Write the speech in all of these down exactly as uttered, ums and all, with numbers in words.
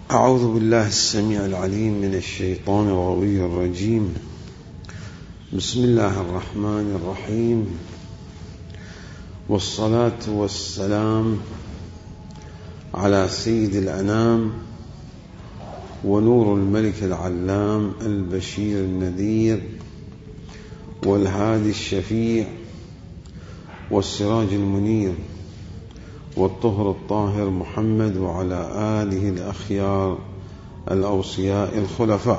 أعوذ بالله السميع العليم من الشيطان الغوي الرجيم. بسم الله الرحمن الرحيم، والصلاة والسلام على سيد الأنام ونور الملك العلام البشير النذير والهادي الشفيع والسراج المنير والطهر الطاهر محمد وعلى آله الأخيار الأوصياء الخلفاء.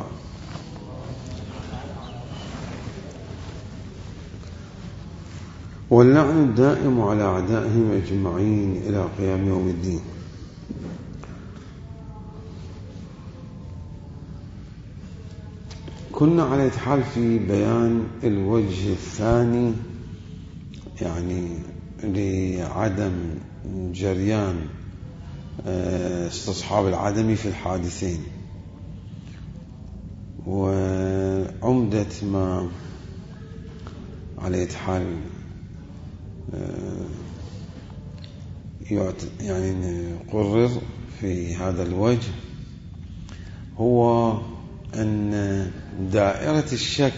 واللعن الدائم على أعدائهم أجمعين إلى قيام يوم الدين. كنا على حال في بيان الوجه الثاني، يعني لعدم جريان استصحاب العدم في الحادثين، وعمدة ما على حال يعني قرر في هذا الوجه هو أن دائرة الشك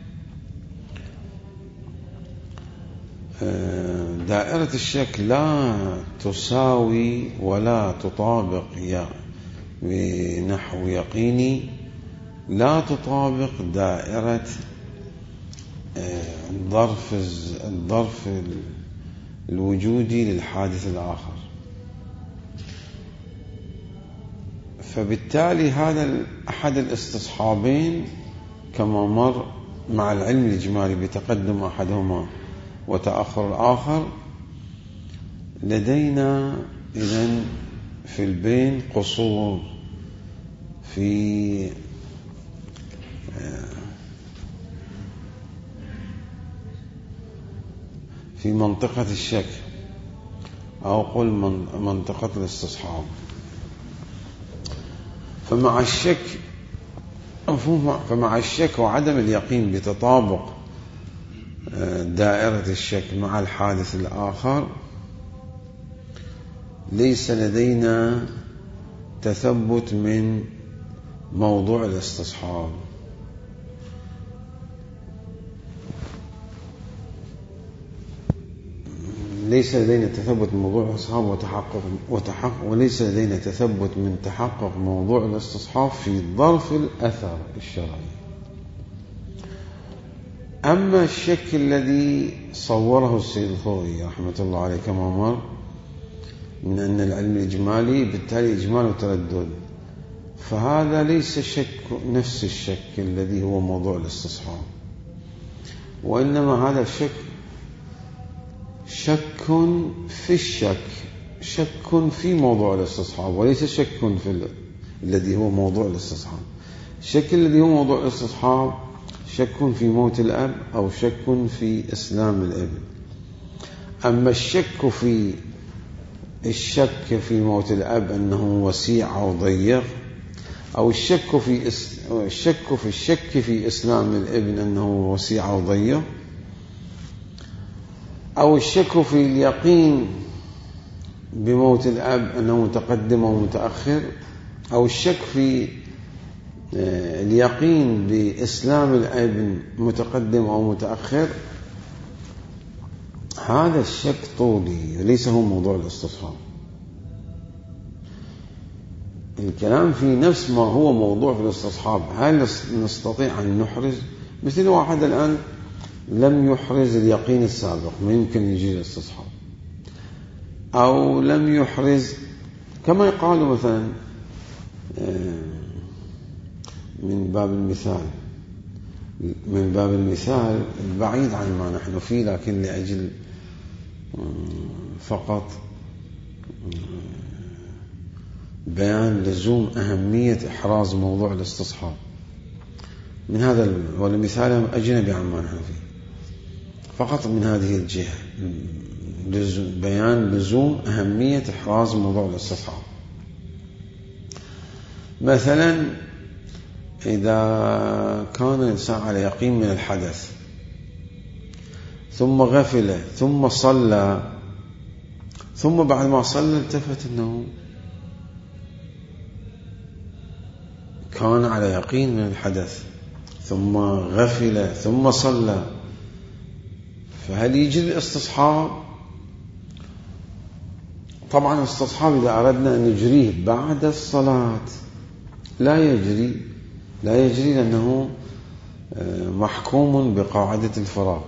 دائرة الشك لا تساوي ولا تطابق بنحو يقيني لا تطابق دائرة الظرف الظرف الوجودي للحادث الآخر. فبالتالي هذا أحد الاستصحابين كما مر مع العلم الإجمالي بتقدم أحدهما وتأخر الآخر، لدينا إذن في البين قصور في في منطقة الشك أو قل منطقة الاستصحاب. فمع الشك فمع الشك وعدم اليقين بتطابق دائرة الشك مع الحادث الآخر، ليس لدينا تثبت من موضوع الاستصحاب. ليس لدينا تثبت من موضوع الاستصحاب وتحقق وتحقق وليس لدينا تثبت من تحقق موضوع الاستصحاب في ظرف الأثر الشرعي. أما الشك الذي صوره السيد الخوئي رحمة الله عليه كما مر من أن العلم الإجمالي بالتالي إجمال وتردد، فهذا ليس شك نفس الشك الذي هو موضوع الاستصحاب، وإنما هذا الشك شك في الشك، شك في موضوع الاستصحاب، وليس شك في الذي هو موضوع الاستصحاب. الشك الذي هو موضوع الاستصحاب شك في موت الأب أو شك في إسلام الابن. أما الشك في الشك في موت الأب أنه وسيع أو ضيق، أو الشك في الشك في الشك في إسلام الابن أنه وسيع أو ضيق، أو الشك في اليقين بموت الأب أنه متقدم أو متأخر، أو الشك في اليقين بإسلام الابن متقدم أو متأخر، هذا الشك طولي وليس هو موضوع الاستصحاب. الكلام في نفس ما هو موضوع في الاستصحاب. هل نستطيع أن نحرز؟ مثل واحد الآن لم يحرز اليقين السابق، ما يمكن يجي الاستصحاب، أو لم يحرز كما يقال مثلا من باب المثال من باب المثال البعيد عن ما نحن فيه، لكن لأجل فقط بيان لزوم أهمية إحراز موضوع الاستصحاب من هذا، والمثال أجنبي عن ما نحن فيه، فقط من هذه الجهة بيان لزوم أهمية إحراز موضوع الاستصحاب. مثلا إذا كان الإنسان على يقين من الحدث ثم غفل ثم صلى، ثم بعد ما صلى التفت أنه كان على يقين من الحدث ثم غفل ثم صلى، فهل يجري الاستصحاب؟ طبعا الاستصحاب إذا أردنا أن نجريه بعد الصلاة لا يجري لا يجري لأنه محكوم بقاعدة الفراغ،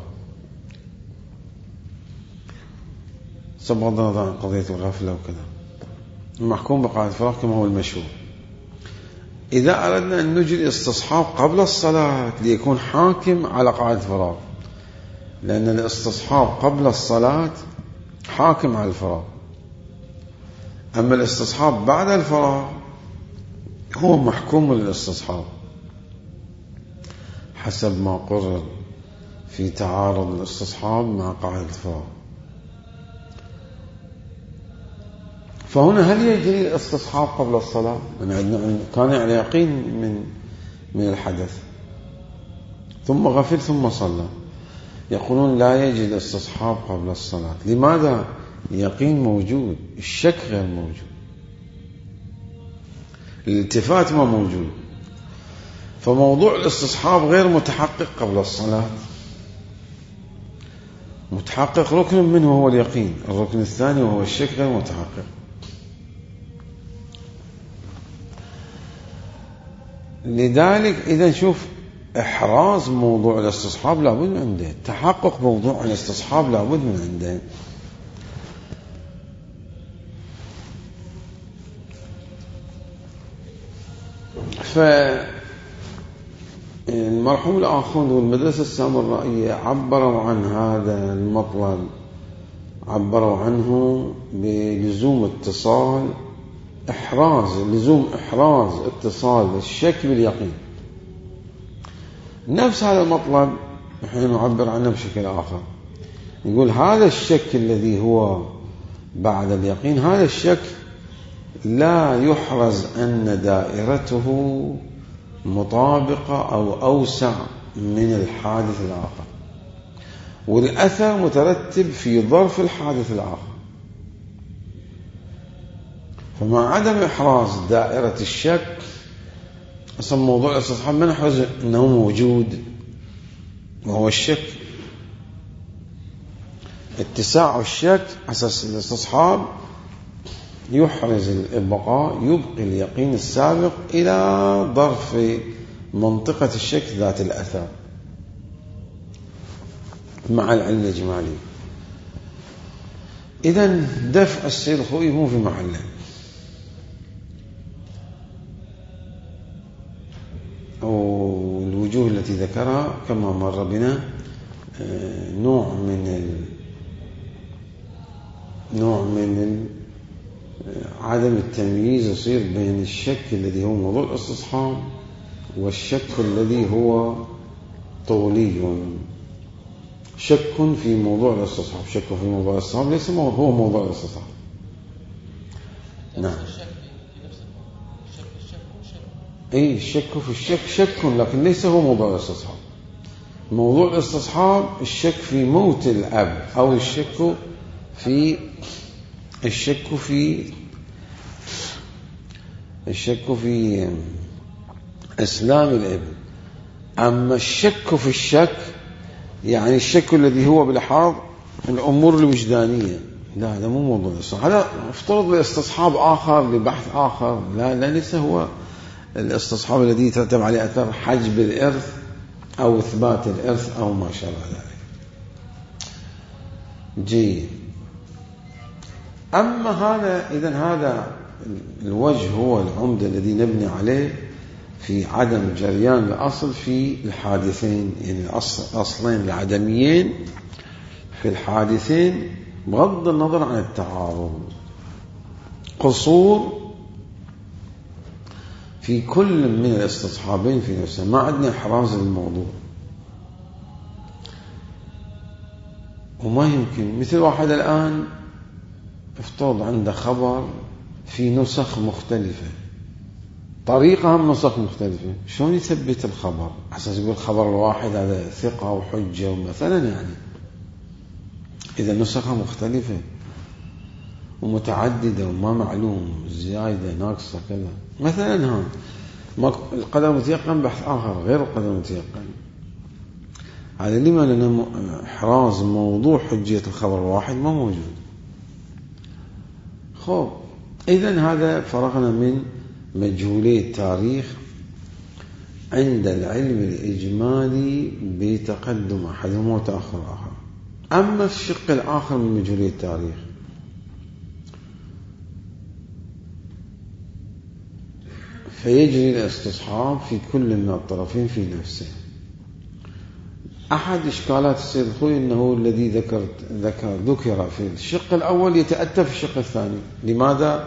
بغض النظر عن قضية الغفلة وكذا، محكوم بقاعدة الفراغ كما هو المشهور. إذا أردنا أن نجري استصحاب قبل الصلاة ليكون حاكم على قاعدة الفراغ، لأن الاستصحاب قبل الصلاة حاكم على الفراغ، أما الاستصحاب بعد الفراغ هو محكوم للاستصحاب حسب ما قرر في تعارض الاستصحاب مع قاعدة الفراغ. فهنا هل يجري الاستصحاب قبل الصلاة؟ كان على يقين من من الحدث ثم غفل ثم صلى، يقولون لا يجري الاستصحاب قبل الصلاة. لماذا؟ اليقين موجود، الشك غير موجود، الالتفات ما موجود، فموضوع الاستصحاب غير متحقق قبل الصلاة. متحقق ركن منه هو اليقين، الركن الثاني وهو الشك غير متحقق. لذلك إذا نشوف إحراز موضوع الاستصحاب لابد من عنده، تحقق موضوع الاستصحاب لابد من عنده. فالمرحوم الآخوند والمدرسة السامرائية عبروا عن هذا المطلب، عبروا عنه بلزوم اتصال إحراز لزوم إحراز اتصال الشك باليقين. نفس هذا المطلب نحن نعبر عنه بشكل آخر، نقول هذا الشك الذي هو بعد اليقين، هذا الشك لا يحرز أن دائرته مطابقة أو أوسع من الحادث الآخر، والأثر مترتب في ظرف الحادث الآخر. فمع عدم إحراز دائرة الشك، أصلا موضوع الاستصحاب ما نحرز أنه موجود وهو الشك. اتساع الشك أساس الاستصحاب يحرز البقاء، يبقي اليقين السابق إلى ظرف منطقة الشك ذات الأثر مع العلم الإجمالي. إذن دفع السيد الخوئي مو في محله، والوجوه التي ذكرها كما مر بنا نوع من ال... نوع من ال... عدم التمييز يصير بين الشك الذي هو موضوع الاستصحاب والشك الذي هو طولي. شك في موضوع الاستصحاب، شك في موضوع الاستصحاب ليس هو موضوع الاستصحاب. نعم، اي الشك في الشك شك لكن ليس هو موضوع الاستصحاب. موضوع الاستصحاب الشك في موت الأب، أو الشك في الشك في الشك في إسلام الابن. أما الشك في الشك يعني الشك الذي هو بالحاض الأمور الوجدانية، لا هذا مو موضوع الاستصحاب، هذا افترض لاستصحاب آخر لبحث آخر. لا لا ليس هو الاستصحاب الذي يترتب عليه أثر حجب الإرث أو إثبات الإرث أو ما شابه ذلك. جيد. أما هذا إذن هذا الوجه هو العمدة الذي نبني عليه في عدم جريان الأصل في الحادثين، يعني الأصل أصلين العدميين في الحادثين بغض النظر عن التعارض، قصور في كل من الاستصحابين في نفسه، ما عندنا إحراز للموضوع. وما يمكن مثل واحد الآن افترض عنده خبر في نسخ مختلفة، طريقة هم نسخ مختلفة، شلون يثبت الخبر أساس يقول الخبر الواحد هذا ثقة وحجة مثلا؟ يعني إذا نسخة مختلفة ومتعددة وما معلوم زيادة ناقصة كذا مثلا، ها القدر المتيقن بحث آخر غير القدر المتيقن. هذا لما لأن إحراز موضوع حجية الخبر الواحد ما موجود. خب إذن هذا فرغنا من مجهولي التاريخ عند العلم الإجمالي بتقدم أحدهما وتأخر آخر. أما الشق الآخر من مجهولي التاريخ فيجري الاستصحاب في كل من الطرفين في نفسه. أحد إشكالات السيد الخوي أنه الذي ذكر ذكر ذكر في الشق الأول يتأتى في الشق الثاني. لماذا؟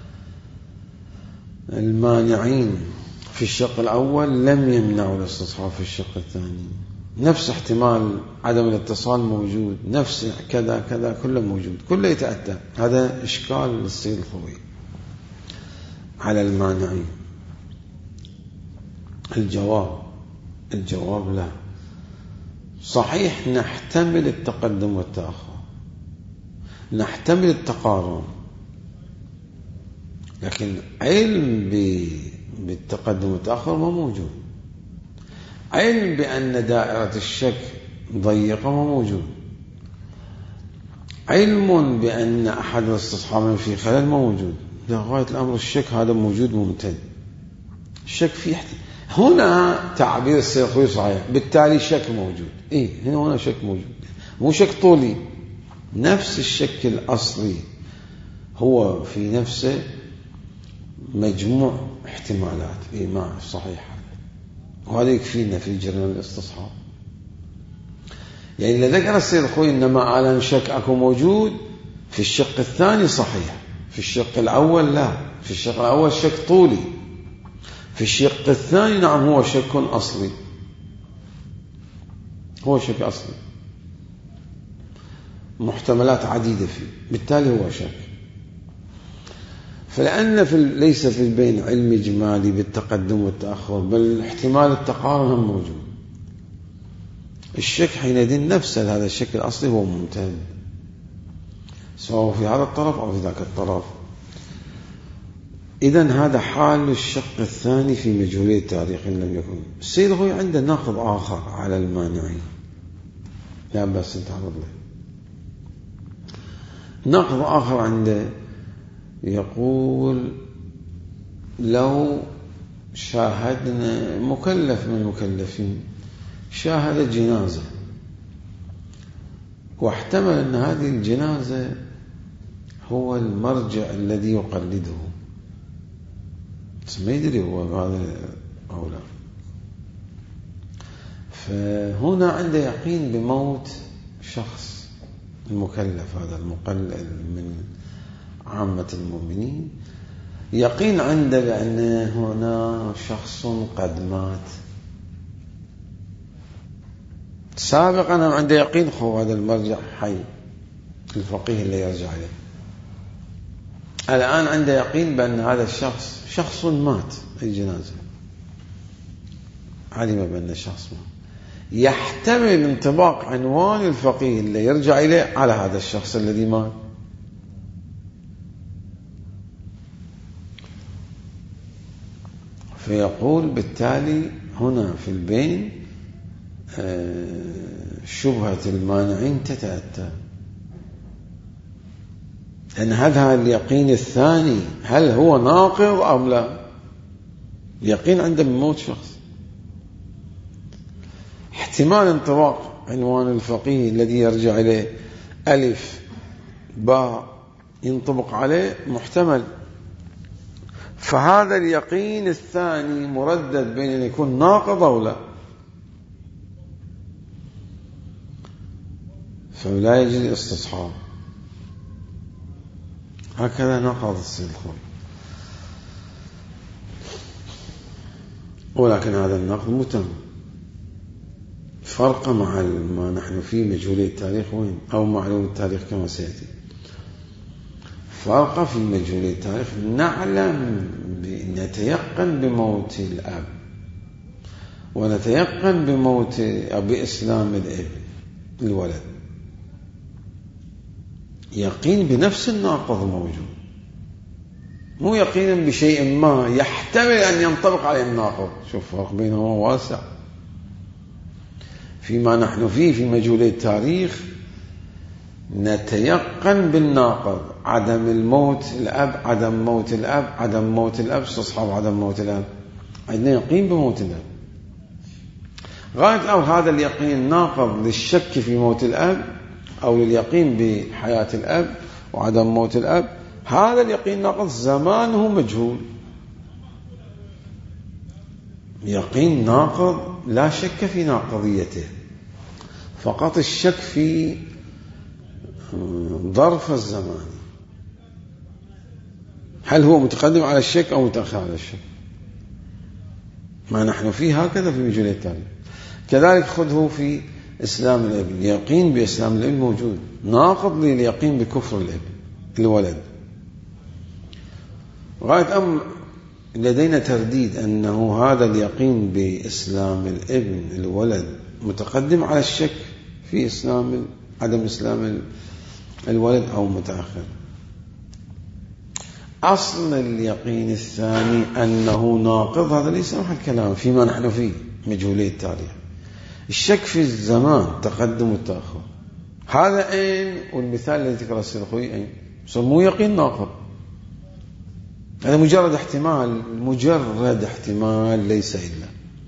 المانعين في الشق الأول لم يمنعوا الاستصحاب في الشق الثاني. نفس احتمال عدم الاتصال موجود، نفس كذا كذا كله موجود، كله يتأتى. هذا إشكال للسيد الخوي على المانعين. الجواب الجواب لا، صحيح نحتمل التقدم والتأخر، نحتمل التقارن، لكن علم بالتقدم والتأخر ما موجود. علم بأن دائرة الشك ضيقة ما موجود. علم بأن أحد الاستصحابين في خلل ما موجود. لغاية الأمر الشك هذا موجود ممتد. الشك فيه هنا تعبير السيد الخوي صحيح، بالتالي شك موجود. إيه هنا هنا شك موجود، مو شك طولي. نفس الشك الأصلي هو في نفسه مجموع احتمالات. إيه ما صحيح، وهذا يكفينا في جريان الاستصحاب. يعني إذا ذكر السيد الخوي إنما أعلن شك أكو موجود في الشق الثاني صحيح، في الشق الأول لا. في الشق الأول شك طولي، في الشق الثاني نعم هو شك أصلي، هو شك أصلي، محتملات عديدة فيه، بالتالي هو شك. فلأن في ليس في البين علم إجمالي بالتقدم والتأخر، بل احتمال التقارن هم موجود. الشك حينئذ نفسه هذا الشك الأصلي هو ممتد، سواء في هذا الطرف أو في ذاك الطرف. إذن هذا حال الشق الثاني في مجهولية التاريخ إن لم يكن. السيد الخوي عنده نقد آخر على المانعين، لا بس نتعرض له. نقد آخر عنده يقول لو شاهدنا مكلف من المكلفين شاهد جنازة واحتمل أن هذه الجنازة هو المرجع الذي يقلده، بس ما يدري هو هذا أو لا. فهنا عنده يقين بموت شخص المكلف، هذا المقلد من عامة المؤمنين، يقين عنده بأن هنا شخص قد مات سابقا. أنا عنده يقين خو هذا المرجع حي، الفقيه اللي يرجع له. الآن عنده يقين بأن هذا الشخص شخص مات، الجنازة علم بأن الشخص مات، يحتمل انطباق عنوان الفقيه اللي يرجع إليه على هذا الشخص الذي مات. فيقول بالتالي هنا في البين شبهة المانعين تتأتى، لأن هذا اليقين الثاني هل هو ناقض أم لا؟ اليقين عنده من موت شخص، احتمال انطباق عنوان الفقيه الذي يرجع إليه ألف باء ينطبق عليه محتمل. فهذا اليقين الثاني مردد بين أن يكون ناقض أو لا، فلا يجري استصحاب. هكذا نقض السيد الخوي، ولكن هذا النقد متم. فرق مع ما نحن فيه مجهولية التاريخ وين أو معلوم التاريخ كما سيأتي. فرق في مجهولية التاريخ نعلم نتيقن بموت الأب ونتيقن بموت أو بإسلام الابن الولد، يقين بنفس الناقض موجود. مو يقينا بشيء ما يحتمل أن ينطبق عليه الناقض. شوف فرق بينهما واسع. فيما نحن فيه في مجهولي التاريخ نتيقن بالناقض، عدم الموت الأب، عدم موت الأب، عدم موت الأب، استصحاب عدم موت الأب، عندنا يقين بموت الأب. غاية الأمر هذا اليقين ناقض للشك في موت الأب أو لليقين بحياة الأب وعدم موت الأب. هذا اليقين ناقض زمانه مجهول، يقين ناقض لا شك في ناقضيته، فقط الشك في ظرف الزمان، هل هو متقدم على الشك أو متأخر على الشك. ما نحن فيه هكذا في مجهولي التاريخ. كذلك خذه في إسلام الابن، يقين بإسلام الابن موجود، ناقض لليقين بكفر الابن الولد. غاية أمر لدينا ترديد أنه هذا اليقين بإسلام الابن الولد متقدم على الشك في إسلام عدم إسلام الولد أو متأخر. أصل اليقين الثاني أنه ناقض، هذا ليس محل كلام فيما نحن فيه مجهولي التاريخ. الشك في الزمان تقدم والتأخر، هذا أين؟ والمثال الذي ذكره السيد الخوئي أين؟ مو يقين ناقض، هذا مجرد احتمال، مجرد احتمال ليس إلا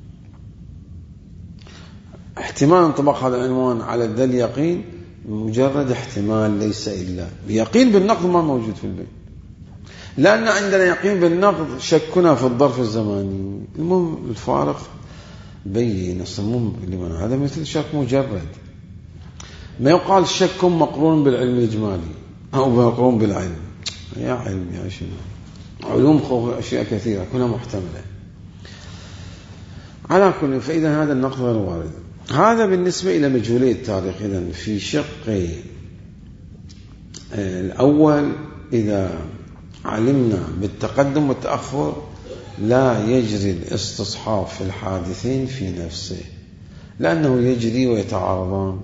احتمال. انطبق هذا العنوان على ذا اليقين مجرد احتمال ليس إلا. بيقين بالنقض ما موجود في البيت، لأن عندنا يقين بالنقض شكنا في الظرف الزماني. المهم الفارق بين الصموم لمن هذا مثل شك مجرد. ما يقال شك مقرون بالعلم الإجمالي أو مقرون بالعلم، يا علم يا شنو، علوم خوف أشياء كثيرة كلها محتملة. على كل فإذا هذا النقض غير وارد. هذا بالنسبة إلى مجهولي التاريخ. إذن في شق الأول إذا علمنا بالتقدم والتأخر لا يجري الاستصحاب في الحادثين في نفسه، لأنه يجري ويتعارضان.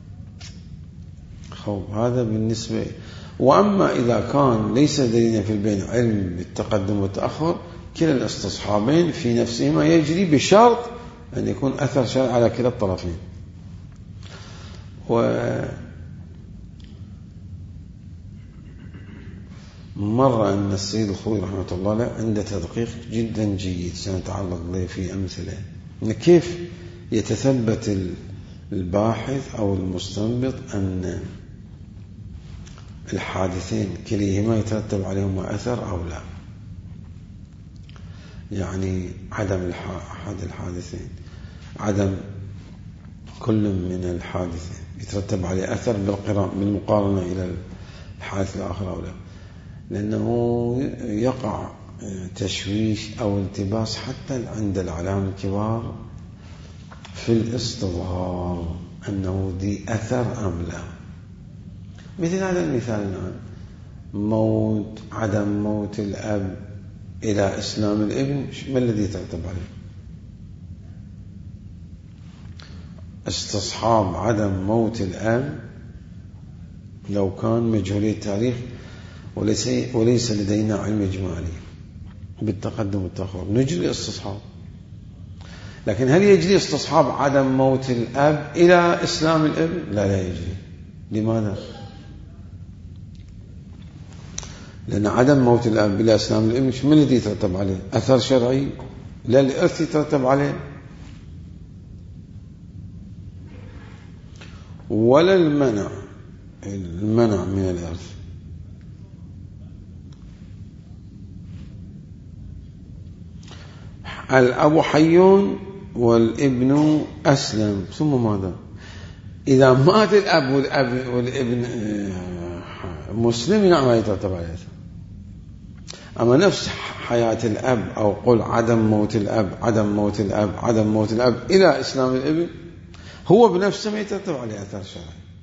خوف هذا بالنسبة. وأما إذا كان ليس لدينا في البين علم بالتقدم والتأخر، كلا الاستصحابين في نفسهما يجري بشرط أن يكون أثر شرعي على كلا الطرفين. ومر أن السيد الخوئي رحمة الله له عنده تدقيق جدا جيد سنتعرض له في أمثلة أن كيف يتثبت الباحث أو المستنبط أن الحادثين كليهما يترتب عليهما أثر أو لا. يعني عدم أحد الحادثين، عدم كل من الحادثين يترتب عليه أثر بالمقارنة إلى الحادث الآخر أو لا، لأنه يقع تشويش أو التباس حتى عند العلامة الكبار في الاستظهار أنه دي أثر أم لا. مثل هذا المثال الآن، موت عدم موت الأب إلى إسلام الابن، ما الذي يترتب عليه؟ استصحاب عدم موت الأب لو كان مجهولي التاريخ وليس, وليس لدينا علم إجمالي بالتقدم والتأخر نجري استصحاب. لكن هل يجري استصحاب عدم موت الأب إلى إسلام الابن؟ لا لا يجري. لماذا؟ لأن عدم موت الأب إلى إسلام الابن ما الذي يترتب عليه؟ أثر شرعي، لا الإرث يترتب عليه ولا المنع المنع من الإرث. الأب حي والابن أسلم، ثم ماذا؟ إذا مات الأب والأب والابن مسلم نعم يترتب عليه. أما نفس حياة الأب أو قل عدم موت الأب عدم موت الأب عدم موت الأب إلى إسلام الابن هو بنفسه ما يترتب عليه أثر شرعي.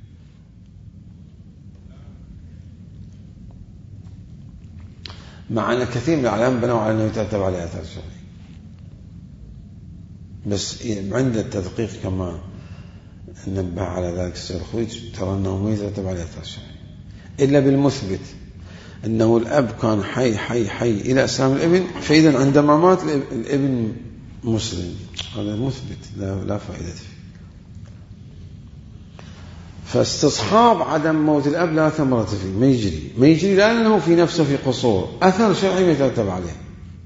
مع أن كثير من العلماء بنوا على أنه يترتب عليه أثر شرعي، بس عند التدقيق كما نبه على ذلك السيد الخوئي ترى أنه ما يترتب عليه أثر شرعي إلا بالمثبت. أنه الأب كان حي حي حي إلى إسلام الابن، فإذا عندما مات الابن مسلم. هذا مثبت لا, لا فائدة فيه. فاستصحاب عدم موت الأب لا ثمرة فيه، ما يجري ما يجري لأنه في نفسه في قصور، أثر شرعي يترتب عليه.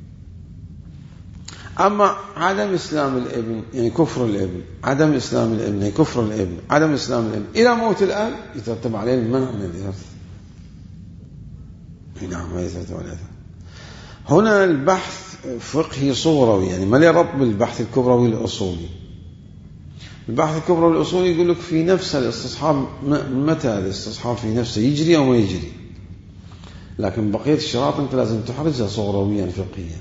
أما عدم إسلام الابن يعني كفر الابن، عدم إسلام الابن يعني كفر الابن، عدم إسلام الابن إلى موت الأب يترتب عليه المنع من الإرث. نعم ما يترتب عليه. هنا البحث فقهي صغروي، يعني ما له ربط بالبحث الكبروي الأصولي. البحث الكبروي الأصولي يقول لك في نفس الاستصحاب، متى الاستصحاب في نفسه يجري أو ما يجري، لكن بقية الشراط أنت لازم تحرزها صغرويا فقهيا.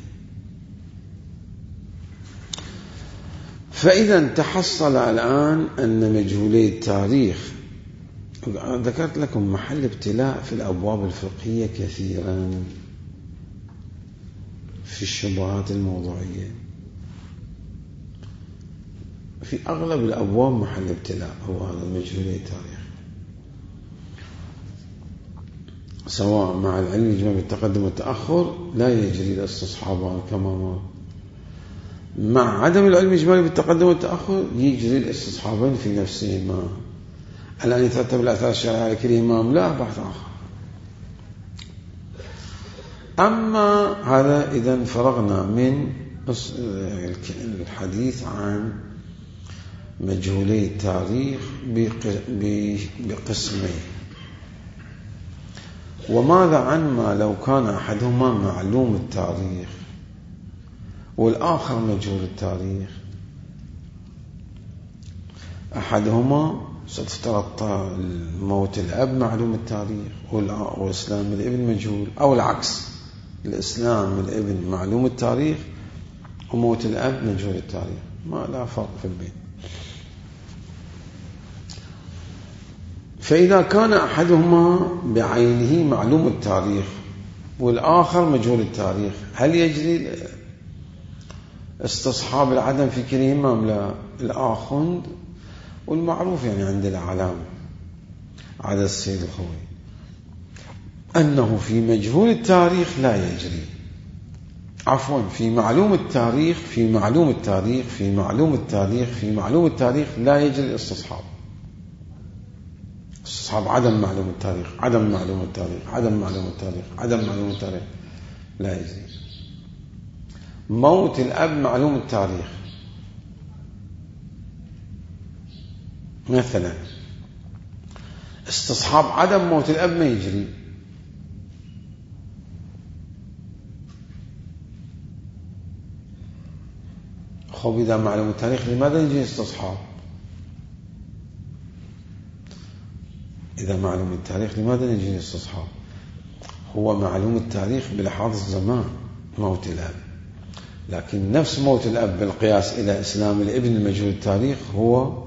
فإذا تحصل الآن أن مجهولي التاريخ، ذكرت لكم محل ابتلاء في الأبواب الفقهية كثيرا في الشبهات الموضوعية، في أغلب الأبواب محل ابتلاء هو هذا مجهولي التاريخ، سواء مع العلم يجمع بالتقدم والتأخر لا يجري الاستصحاب كما ما، مع عدم العلم الإجمالي بالتقدم والتأخر يجري الاستصحابين في نفسهما. الآن يترتب الآثار الشرعية على كلهما أم لا بحث آخر. أما هذا إذن فرغنا من الحديث عن مجهولي التاريخ بقسمين. وماذا عن ما لو كان أحدهما معلوم التاريخ والآخر مجهول التاريخ؟ أحدهما ستفترض موت الأب معلوم التاريخ وإسلام الابن مجهول، أو العكس، الإسلام الابن معلوم التاريخ وموت الأب مجهول التاريخ، ما لا فرق في البين. فإذا كان أحدهما بعينه معلوم التاريخ والآخر مجهول التاريخ، هل يجري استصحاب العدم في كلهما أم لا؟ الآخند والمعروف يعني عند الأعلام على السيد الخوي أنه في مجهول التاريخ لا يجري، عفوا في معلوم التاريخ في معلوم التاريخ في معلوم التاريخ في معلوم التاريخ لا يجري الاستصحاب. استصحاب عدم معلوم التاريخ، عدم معلوم التاريخ، عدم معلوم التاريخ، عدم معلوم التاريخ لا يجري. موت الأب معلوم التاريخ، مثلا استصحاب عدم موت الأب ما يجري. خب إذا معلوم التاريخ لماذا يجري استصحاب؟ إذا معلوم التاريخ لماذا يجري استصحاب؟ هو معلوم التاريخ بلحاظ الزمان موت الأب، لكن نفس موت الأب بالقياس إلى إسلام الابن المجهول التاريخ هو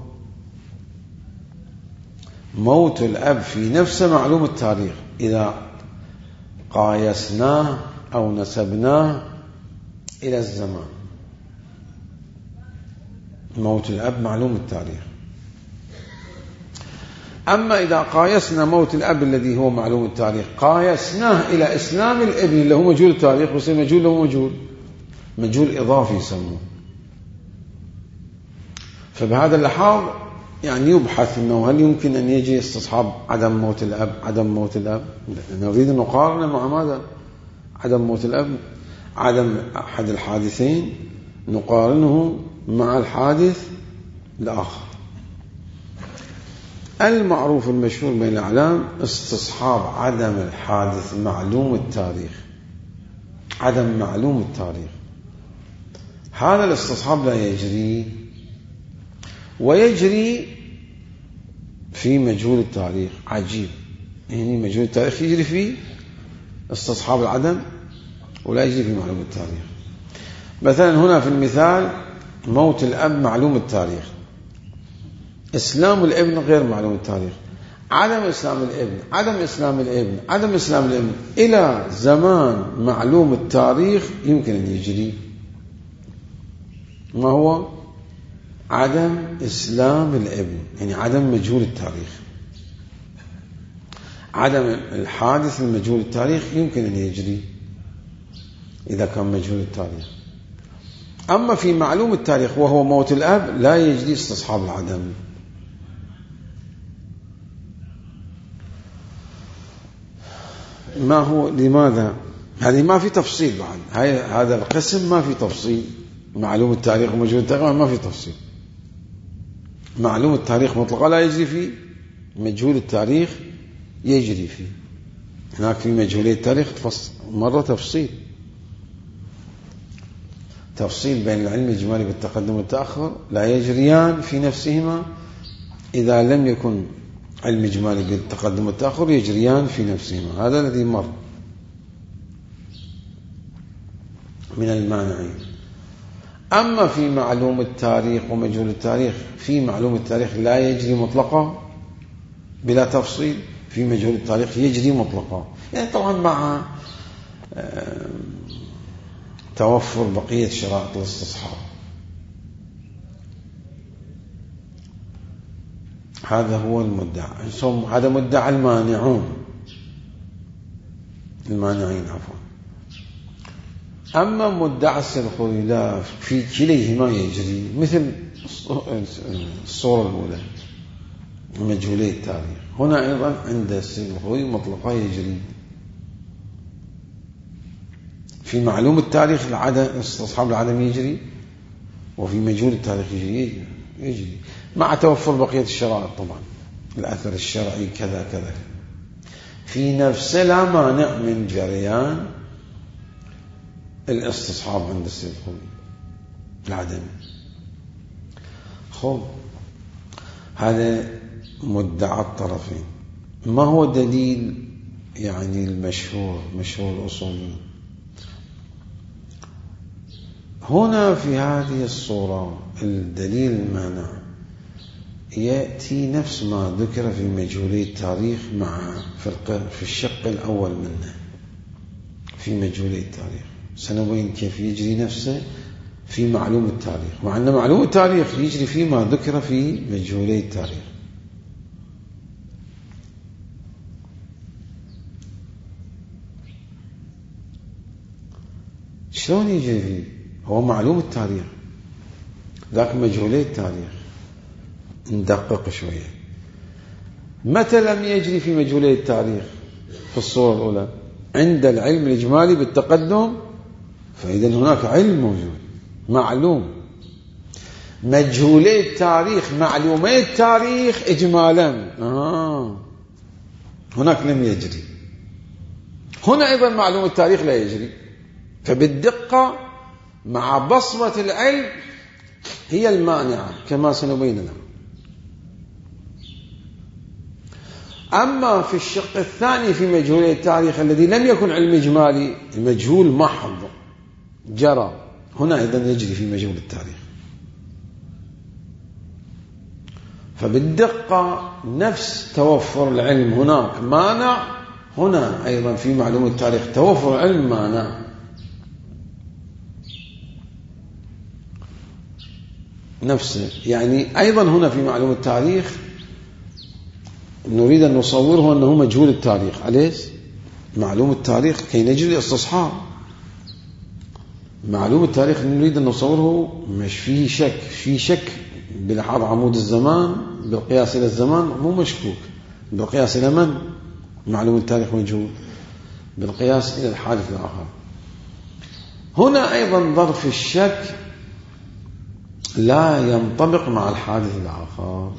موت الأب في نفس معلوم التاريخ إذا قايسناه أو نسبناه إلى الزمان. موت الأب معلوم التاريخ. أما إذا قايسنا موت الأب الذي هو معلوم التاريخ قايسناه إلى إسلام الابن اللي هو مجهول التاريخ، ويصير مجهول له مجهول مجهول إضافي يسموه. فبهذا اللحاظ يعني يبحث أنه هل يمكن أن يجي استصحاب عدم موت الأب عدم موت الأب نريد أن نقارن مع ماذا؟ عدم موت الأب، عدم أحد الحادثين نقارنه مع الحادث الآخر. المعروف المشهور بين الأعلام استصحاب عدم الحادث معلوم التاريخ، عدم معلوم التاريخ، هذا الاستصحاب لا يجري، ويجري في مجهول التاريخ. عجيب، يعني مجهول التاريخ يجري فيه استصحاب العدم ولا يجري في معلوم التاريخ. مثلا هنا في المثال موت الأب معلوم التاريخ، إسلام الابن غير معلوم التاريخ. عدم إسلام الابن عدم إسلام الابن عدم إسلام الابن إلى زمان معلوم التاريخ يمكن أن يجري، ما هو عدم إسلام الابن، يعني عدم مجهول التاريخ. عدم الحادث المجهول التاريخ يمكن أن يجري إذا كان مجهول التاريخ. أما في معلوم التاريخ وهو موت الأب لا يجري استصحاب العدم. ما هو لماذا؟ هذه ما في تفصيل بعد، هذا القسم ما في تفصيل. معلوم التاريخ ومجهول التاريخ ما في تفصيل. معلوم التاريخ مطلقا لا يجري فيه، مجهول التاريخ يجري فيه. هناك في مجهولية التاريخ مرة تفصيل تفصيل بين العلم الإجمالي بالتقدم والتأخر لا يجريان في نفسهما. إذا لم يكن علم إجمالي بالتقدم والتأخر يجريان في نفسهما. هذا الذي مر من المانعين. أما في معلوم التاريخ ومجهول التاريخ، في معلوم التاريخ لا يجري مطلقا بلا تفصيل، في مجهول التاريخ يجري مطلقا، يعني طبعا مع توفر بقية شرائط الاستصحاب. هذا هو المدعى. هذا مدعى المانعون المانعين عفوا. أما مدعى السلخوي لا، في كليهما يجري، مثل الصورة الأولى مجهولية التاريخ، هنا أيضا عند السلخوي مطلقا يجري. في معلوم التاريخ العدم استصحاب العدم يجري، وفي مجهول التاريخ يجري يجري مع توفر بقية الشرائط طبعا، الأثر الشرعي كذا كذا. في نفسه لا مانع من جريان الاستصحاب عند السلخوي العدم. خب هذا مدعى الطرفين. ما هو دليل يعني المشهور مشهور الأصولي؟ هنا في هذه الصورة الدليل المانع يأتي نفس ما ذكر في مجهولية التاريخ مع في الشق الأول منه في مجهولية التاريخ. سنبين كيف يجري نفسه في معلوم التاريخ، مع أن معلوم التاريخ يجري فيما ذكر في مجهولية التاريخ. شلون يجري فيه؟ هو معلوم التاريخ ذاك مجهولية التاريخ. ندقق شوية. متى لم يجري في مجهولية التاريخ؟ في الصورة الأولى عند العلم الإجمالي بالتقدم، فإذا هناك علم موجود معلوم. مجهولية التاريخ معلومي التاريخ إجمالا، آه. هناك لم يجري. هنا أيضا معلوم التاريخ لا يجري. فبالدقة مع بصمة العلم هي المانعة كما سنبين لنا. أما في الشق الثاني في مجهولية التاريخ الذي لم يكن علم إجمالي، المجهول محض جرى، هنا أيضا يجري في مجهول التاريخ. فبالدقة نفس توفر العلم هناك مانع، هنا أيضا في معلومة التاريخ توفر العلم مانع. نفسه يعني أيضا هنا في معلومة التاريخ نريد أن نصوره أنه مجهول التاريخ. أليس معلوم التاريخ كي نجري استصحاب معلوم التاريخ نريد أن نصوره مش فيه شك، فيه شك بلحاظ عمود الزمان بالقياس إلى الزمان مو مشكوك، بالقياس إلى من؟ معلوم التاريخ مجهول، بالقياس إلى الحادث الآخر. هنا أيضا ظرف الشك لا ينطبق مع الحادث الآخر.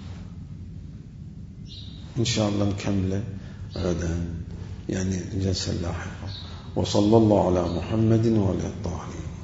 إن شاء الله نكمله غدا يعني الجلسة اللاحقة. وصلى الله على محمد وعلى الطاهرين.